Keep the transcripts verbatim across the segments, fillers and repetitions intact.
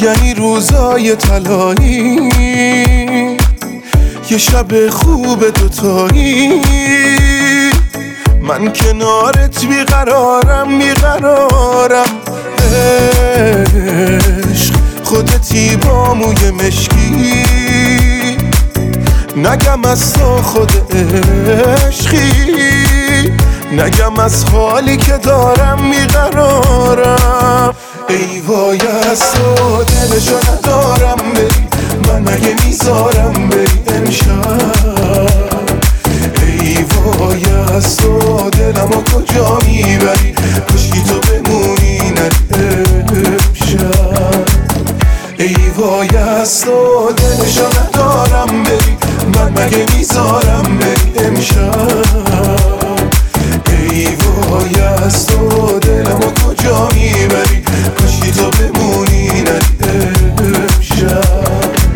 یعنی روزای طلایی، یه شب خوب دوتایی، من کنارت بیقرارم بیقرارم. عشق خودتی با موی مشکی، نگم از تو خود عشقی، نگم از حالی که دارم بیقرارم. ای وای از تو دلشو ندارم بری، من مگه میذارم بری امشب. ای وای از تو دلمو کجا میبری، کشکی تو بمونی نری امشب. ای وای از تو دلشو ندارم بری، من مگه میذارم بری امشب. ای وای از تو دلمو کجا میبری، کشکی تو بمونی نری امشب.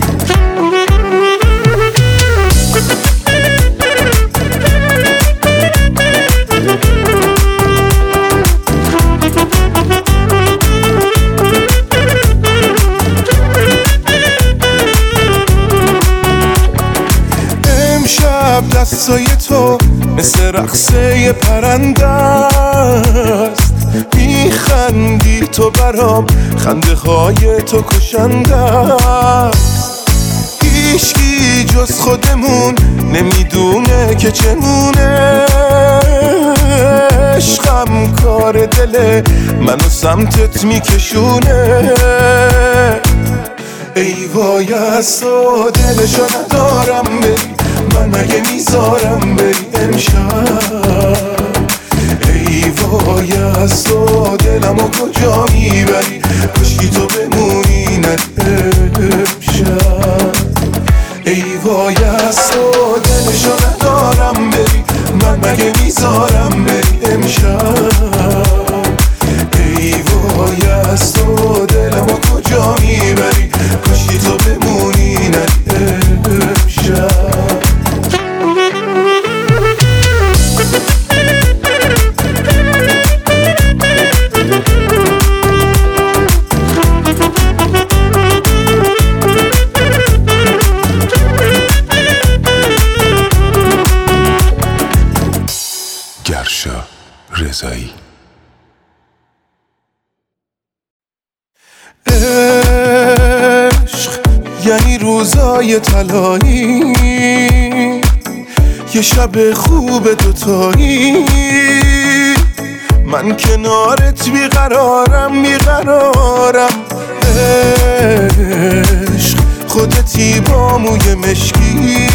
امشب دستای تو مثل رقصه پرنده است، میخندی تو برام، خنده های تو کشنده است. هیچکی جز خودمون نمیدونه که چمونه، عشقم کار دل منو سمتت میکشونه. ای وای از تو دلشو ندارم بری، من مگه میذارم بری امشب. ای وای از تو دلمو کجا میبری، کشکی تو بمونی نری امشب. ای وای از تو دلشو ندارم بری، من مگه میذارم بری امشب. ای وای از تو دلمو کجا میبری، کشکی تو بمونی نری امشب. گرشا رضایی. عشق یعنی روزای طلایی، یه شب خوب دوتایی، من کنارت بیقرارم بیقرارم. عشق خودتی با موی مشکی،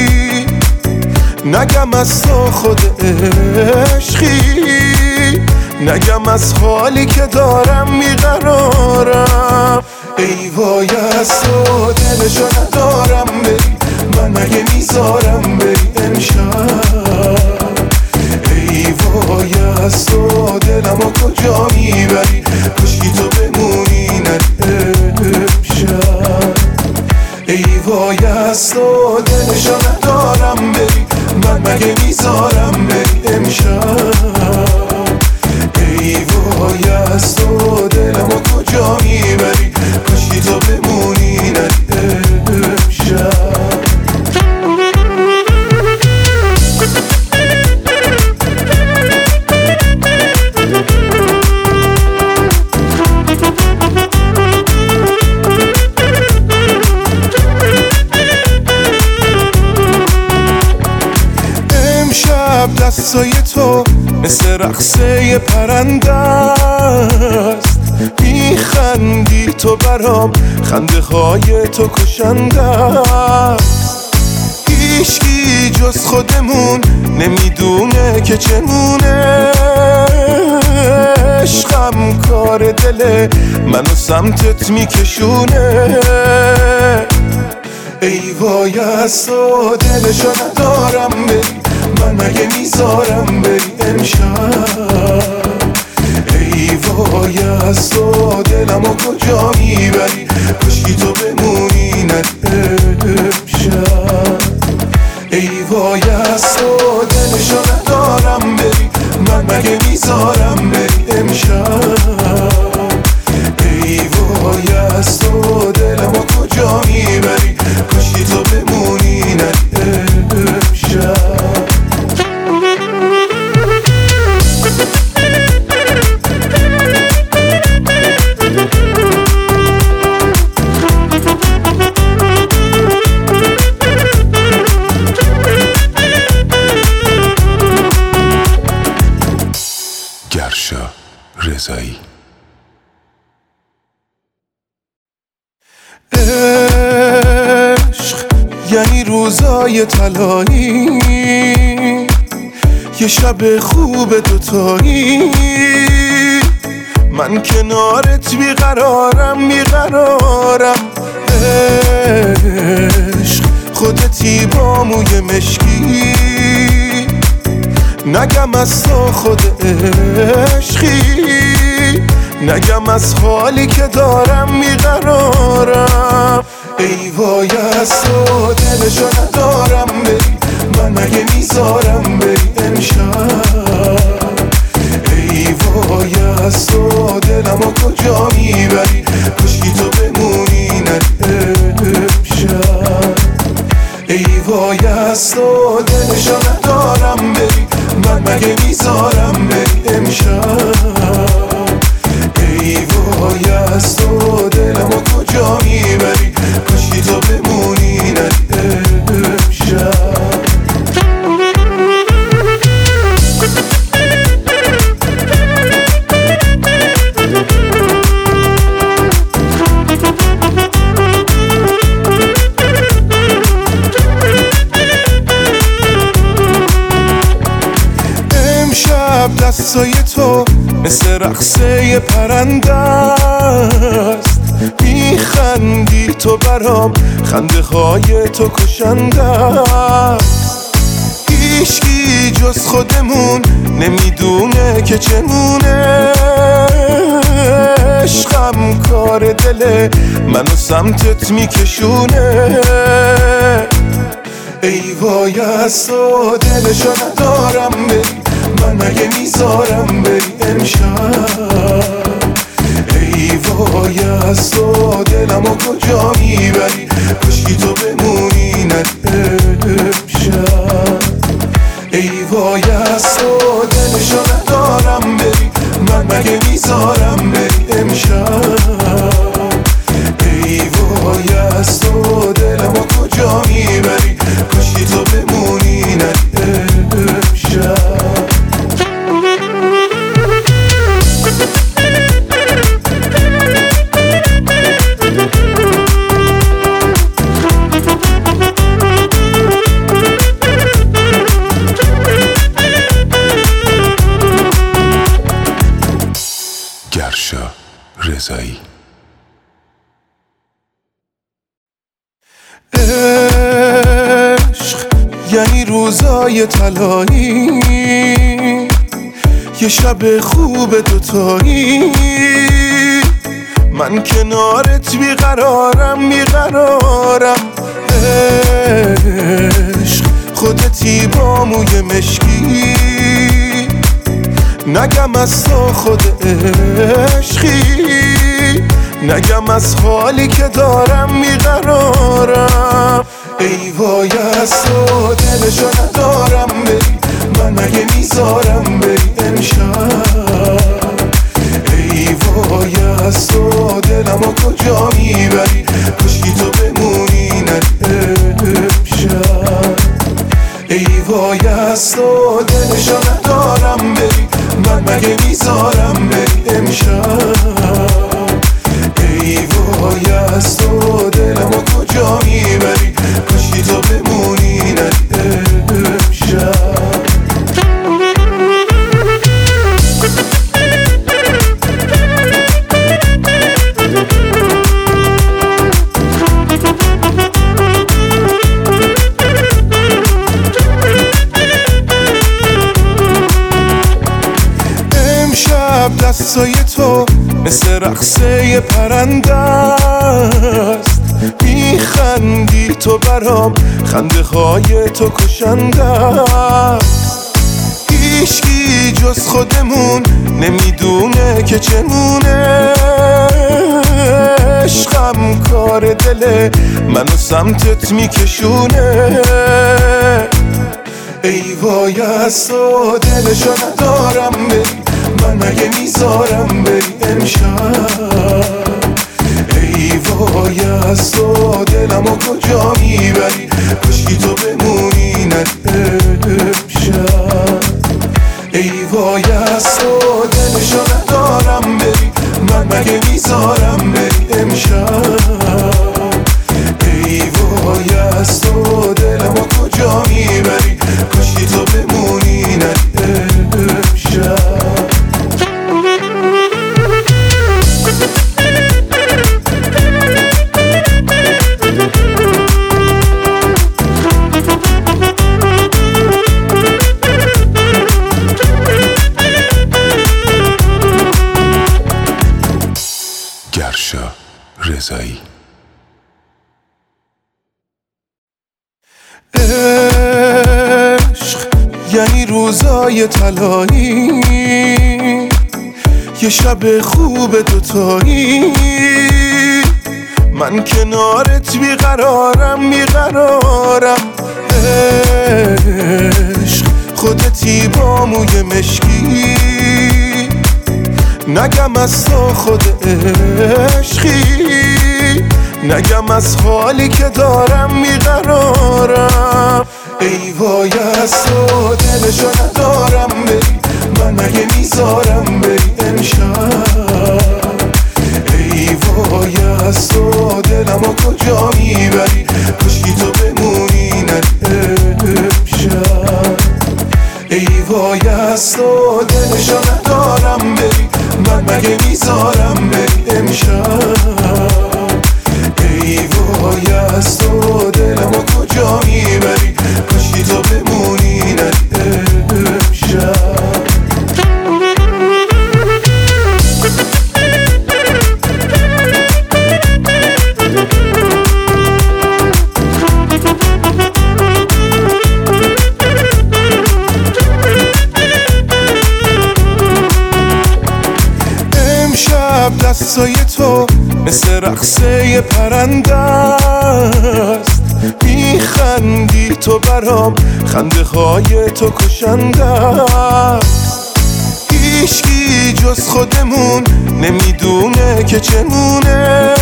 نگم از تو خود عشقی، نگم از حالی که دارم بیقرارم. ای وای از تو دلشو ندارم بری، من مگه میذارم بری امشب. ای وای از تو دلمو کجا میبری، کشکی تو بمونی نری امشب. ای وای از تو دلشو ندارم بری، من مگه میذارم بری امشب. ای وای از تو دلمو کجا میبری، کشکی تو بمونی نری امشب. امشب دستای تو مثل رقصه پرنده است، میخندی تو برام، خنده های تو کشنده است. هیچکی جز خودمون نمیدونه که چمونه، عشقم کار دل منو سمتت میکشونه. ای وای از تو دلشو ندارم بری، من مگه میذارم بری امشب. ای وای از تو دلمو کجا میبری، کشکی تو بمونی نری امشب. ای وای از تو دلشو ندارم بری، من مگه میذارم بری امشب. ای وای از تو رضایی. عشق یعنی روزای طلایی، یه شب خوب دوتایی، من کنارت بیقرارم بیقرارم. عشق خودتی با موی مشکی، نگم از تو خود عشقی، نگم از حالی که دارم بیقرارم. ای وای از تو دلشو ندارم بری، من اگه میذارم بری امشب. ای وای از تو دلمو کجا میبری، کشکی تو بمونی نری امشب. ای وای از تو دلشو ندارم بری، من مگه میذارم بری امشب. ای وای از تو دلمو کجا میبری، کاشکی تو بمونی نری امشب. دستای تو مثل رقصه پرنده است، میخندی تو برام، خنده های تو کشنده است. هیچکی جز خودمون نمیدونه که چمونه، عشقم کار دل منو سمتت میکشونه. ای وای از تو دلشو ندارم بری، من اگه میذارم بری امشب. ای وای از تو دلمو کجا میبری، کاشکی تو بمونی نری امشب. ای وای از تو دلشو ندارم بری، من مگه میذارم بری امشب. ای وای از تو دلمو کجا میبری، کاشکی تو بمونی نری امشب. گرشا رضایی. عشق یعنی روزای طلایی، یه شب خوب دوتایی، من کنارت بیقرارم بیقرارم. عشق خودتی با موی مشکی، نگم از تو خود عشقی، نگم از حالی که دارم بیقرارم. ای وای از تو دلشو ندارم بری، من اگه میذارم بری امشب. ای وای از تو دلمو کجا میبری، کاشکی تو بمونی نری امشب. ای وای از تو دلشو ندارم بری، من مگه میذارم بری امشب. ای وای از تو دلمو کجا میبری، کاشکی تو بمونی نری امشب. دستای تو مثل رقصه پرنده است، میخندی تو برام، خنده های تو کشنده است. هیچکی جز خودمون نمیدونه که چمونه، عشقم کار دل منو سمتت میکشونه. ای وای از تو دلشو ندارم بری، من اگه میذارم بری امشب. ای وای از تو دلمو کجا میبری، کاشکی تو بمونی نری امشب. ای وای از تو دلشو ندارم گرشا رضایی. عشق یعنی روزای طلایی، یه شب خوب دوتایی، من کنارت بیقرارم بیقرارم. عشق خودتی با موی مشکی، نگم از تو خود عشقی، نگم از حالی که دارم بیقرارم. ای وای از تو دلشو ندارم بری، من مگه میذارم بری امشب. ای وای از تو دلمو کجا میبری، کشکی تو بمونی نری امشب. ای وای از تو دلشو ندارم بری، من مگه میذارم بری امشب. ای وای از تو دلمو کجا میبری، کشکی تو بمونی نری امشب. دستای تو مثل رقصه پرنده است، میخندی تو برام، خنده های تو کشنده است. هیچکی جز خودمون نمیدونه که چمونه،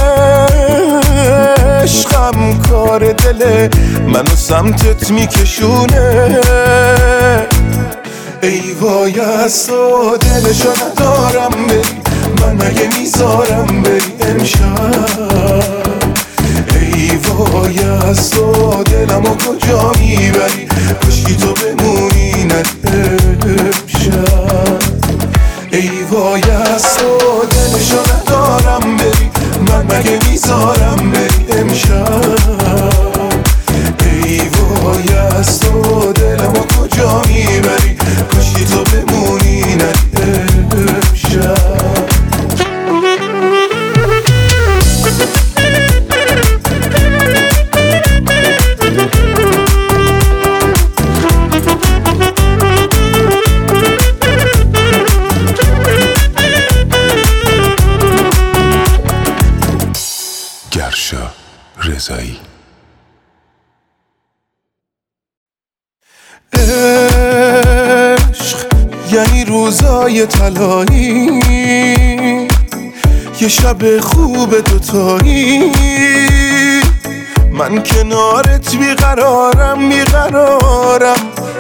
عشقم کار دله منو سمتت میکشونه. ای وای از تو دلشو ندارم بری، من مگه میذارم بری امشب. ای وای از تو دلمو کجا میبری، کشکی تو بمونی نری امشب. ای وای از تو دلشو ندارم بری، من مگه میذارم بری امشب. ای وای از تو دلمو کجا میبری، کشکی تو بمونی نری امشب. گرشا رضایی. عشق یعنی روزای طلایی، یه شب خوب دوتایی، من کنارت بیقرارم بیقرارم.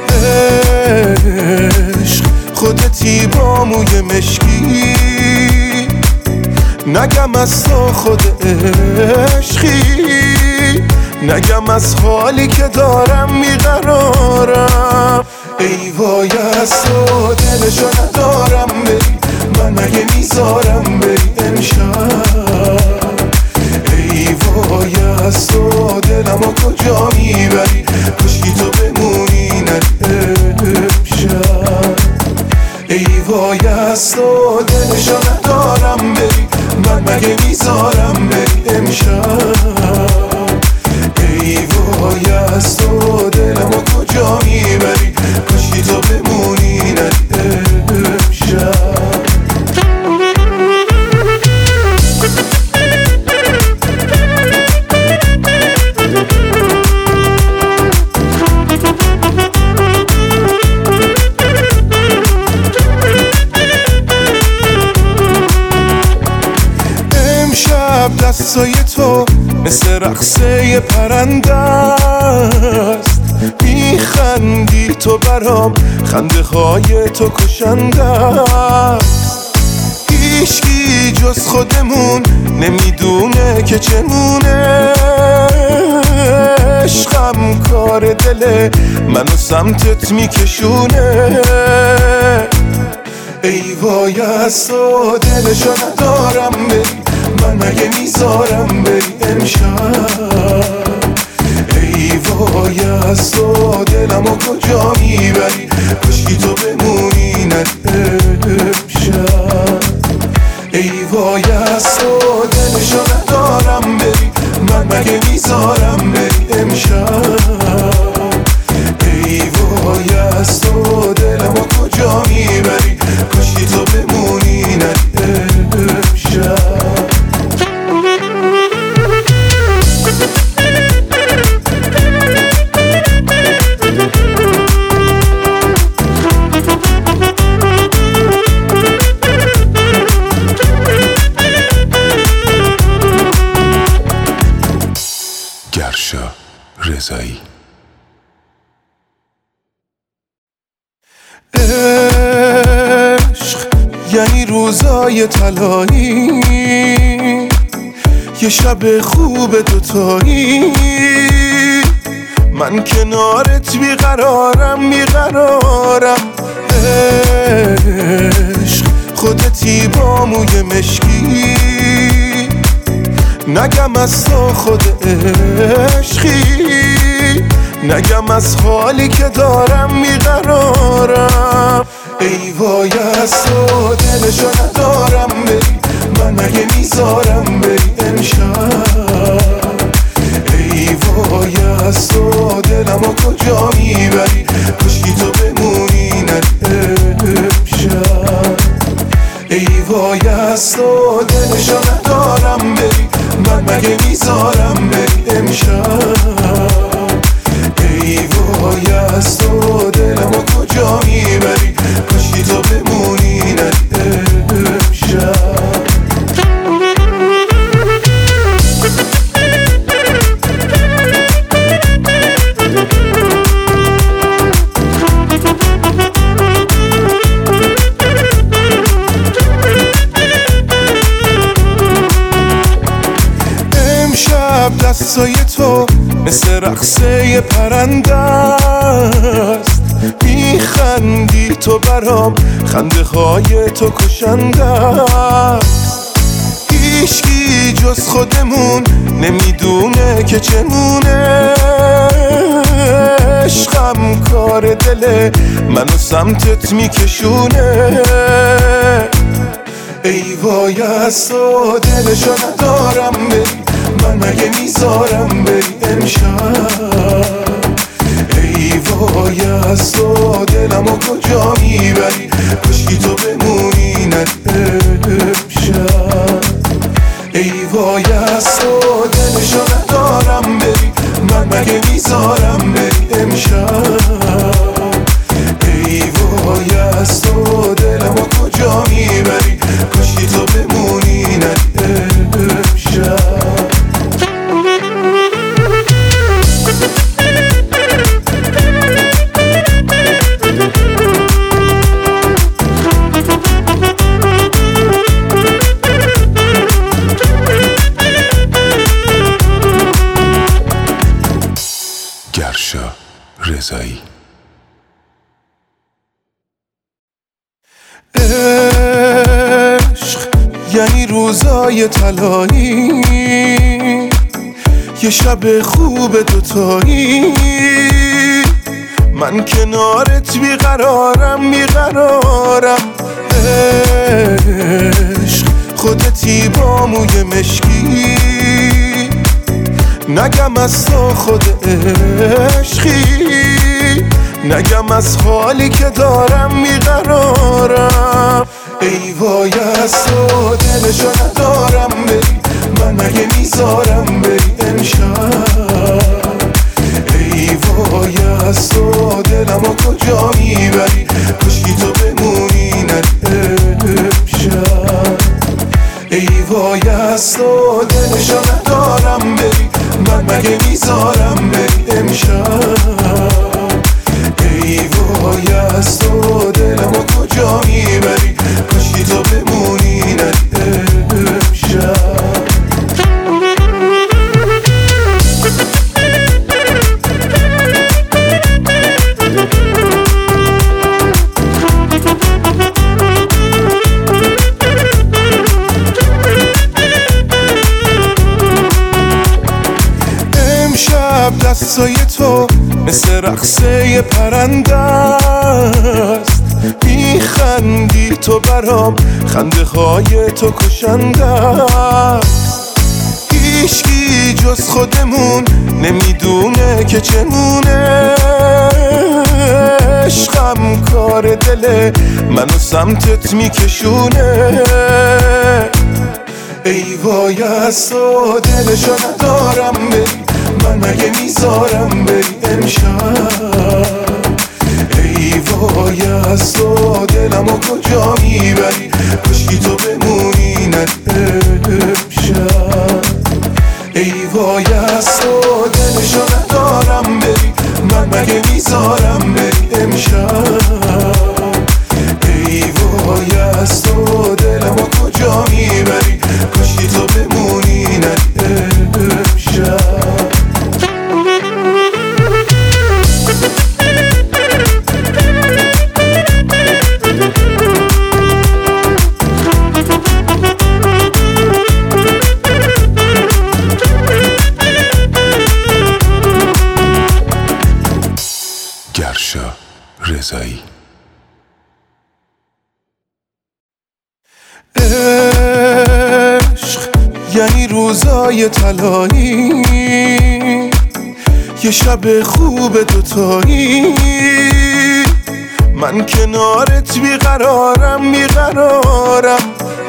عشق خودتی با موی مشکی، نگم از تو خود عشقی، نگم از حالی که دارم بیقرارم. ای وای از تو دلشو ندارم بری، من مگه میذارم بری امشب. ای وای از تو دلمو کجا میبری، کشکی تو بمونی نری امشب. ای وای از تو دلشو ندارم بری، من مگه میذارم بری امشب. ای وای از تو دلمو کجا میبری، کشکی تو بمونی نری امشب. دستای تو مثل رقصه پرنده است، میخندی تو برام، خنده های تو کشنده است. هیچکی جز خودمون نمیدونه که چمونه، عشقم کار دله منو سمتت میکشونه. ای وای از تو دلشو ندارم بری، من مگه میذارم بری امشب. ای وای از تو دلمو کجا میبری، کشکی تو بمونی نری امشب. ای وای از تو دلشو ندارم بری، من مگه میذارم بری امشب. ای وای از تو دلمو کجا میبری، کاشکی تو بمونی نری امشب. گرشا رضایی. عشق یعنی روزای طلایی، یه شب خوب دوتایی، من کنارت بیقرارم بیقرارم. عشق خودتی با موی مشکی، نگم از تو خود عشقی، نگم از حالی که دارم بیقرارم. ای وای از تو دلشو ندارم بری، من مگه میذارم بری امشب. ای وای از تو دلمو کجا میبری، کاشکی تو بمونی نری امشب. ای وای از تو دلشو ندارم بری، من مگه میذارم بری امشب. ای وای از تو دلمو کجا میبری، کاشکی تو بمونی نری امشب. دستای تو مثل رقصه پرنده است، میخندی تو برام، خنده های تو کشنده است. هیچکی جز خودمون نمیدونه که چمونه، عشقم کار دل منو سمتت میکشونه. ای وای از تو دلشو ندارم بری، من مگه میذارم بری امشب. ای وای از تو دلمو کجا میبری، کاشکی تو بمونی نری امشب. ای وای از تو دلشو ندارم بری، من مگه میذارم بری امشب. ای وای از تو دلمو کجا میبری، کاشکی تو بمونی نری امشب. گرشا رضایی. عشق یعنی روزای طلایی، یه شب خوب دوتایی، من کنارت بیقرارم بیقرارم. عشق خودتی با موی مشکی، نگم از تو خود عشقی، نگم از حالی که دارم بیقرارم. ای وای از تو دلشو ندارم بری، من مگه میذارم بری امشب. ای وای از تو دلمو کجا میبری، کاشکی تو بمونی نری امشب. ای وای از تو دلشو ندارم بری، من مگه میذارم بری امشب. ای وای از تو دلمو کجا میبری، کاشکی تو بمونی نری امشب. امشب دستای تو مثل رقصه پرنده است، میخندی تو برام، خنده های تو کشنده است. هیچکی جز خودمون نمیدونه که چمونه، عشقم کار دل منو سمتت میکشونه. ای وای از تو دلشو ندارم بری، من مگه میذارم بری امشب. ای وای از تو دلمو کجا میبری، کشکی تو بمونی نده امشب. ای وای از تو دلشو ندارم بری، من مگه میذارم بری امشب. ای وای از تو دلمو کجا میبری، کشکی تو بمونی نده امشب. گرشا رضایی. عشق یعنی روزای طلایی، یه شب خوب دوتایی. من کنارت بیقرارم بیقرارم.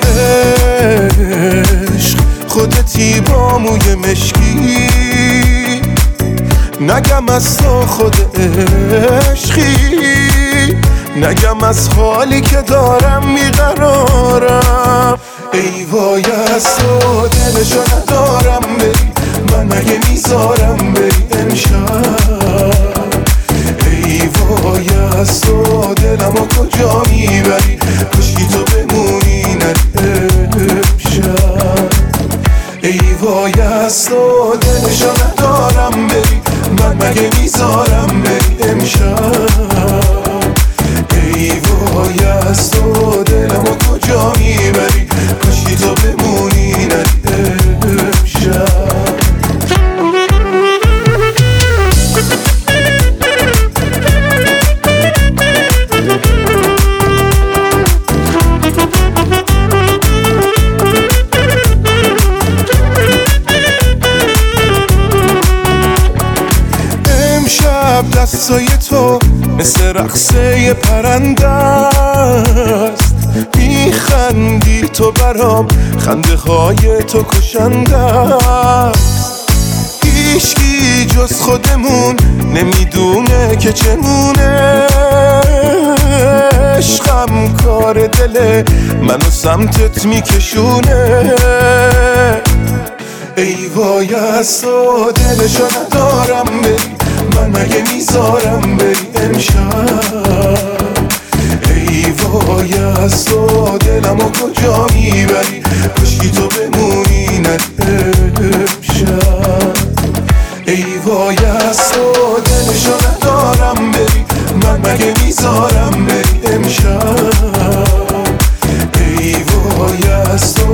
عشق خودتی با موی مشکی، نگم از تو خود عشقی، نگم از حالی که دارم میقرارم. ای وای از تو دلشو ندارم بری، من مگه میذارم بری امشب. ای وای از تو دلمو کجا میبری، کشکی تو بمونی نده امشب. ای وای از تو دلشو ندارم بری، من مگه میذارم بری امشب. ای وای از تو دلمو کجا میبری، کشکی تو بمونی نده امشب. دستای تو مثل رقصه پرنده است. میخندی تو برام، خنده های تو کشنده است. هیچکی جز خودمون نمیدونه که چمونه، عشقم کار دل منو سمتت میکشونه. ای وای از تو دلشو ندارم بری، من مگه میذارم بری امشب. ای وای از تو دلمو کجا میبری، کشکی تو بمونی نده امشب. ای وای از تو دلشو ندارم بری، من مگه میذارم بری امشب. ای وای از تو